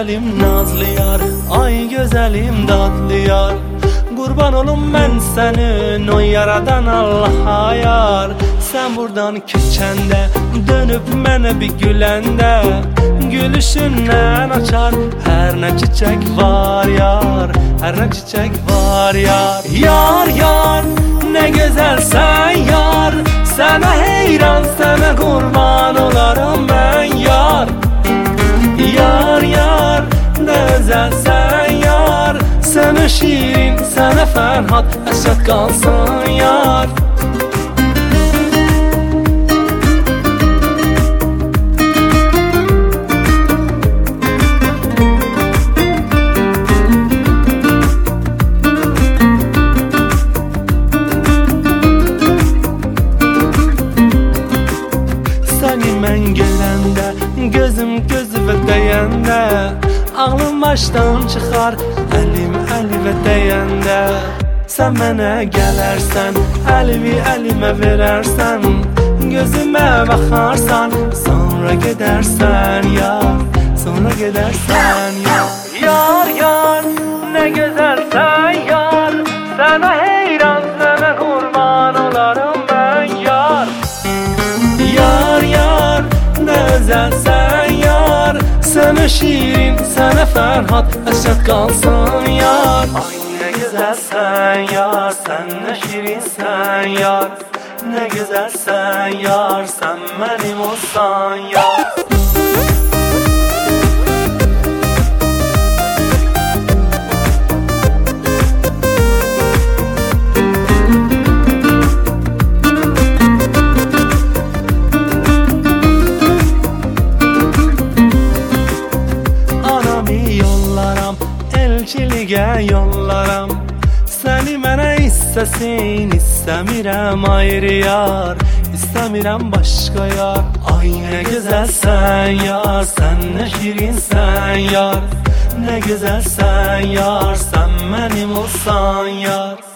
güzelim nazlı yar, ay güzelim tatlı yar. Kurban olum ben senin, o yaradan Allah'a yar. Sen buradan keçende, dönüp mene bir gülende, gülüşünden açar her ne çiçek var yar, her ne çiçek var yar. Yar yar ne güzelsen yar, sana heyran, sana kurban olarım ben yar. Yar yar ne güzelsen yar, sana şirin, sana Ferhat, Esat kalsın yar. Seni mən gələndə, gözüm gözüvə dəyəndə, ağlım başdan çıxar, əlim əlimə dəyəndə. Sən mənə gələrsən, əlimi əlimə verərsən, gözümə baxarsan, sonra gedərsən yar, sonra gedərsən yar. Yar yar nə gözəlsən yar, sənə heyran, sənə qurban olarım mən yar. Yar yar ne güzelsen yar, sana şirin, sana Ferhat, Esat kalsın yar. Ay ne güzelsen yar, sen ne şirinsen yar, ne güzelsen yar, sen benim olsan yar. Elçiliğe yollaram, seni mənə istəsin, istəmirəm ayrı yar, istəmirəm başqa yar. Ay ne güzelsen yar, sen ne şirinsen yar, ne güzelsen yar, sen benim olsan yar.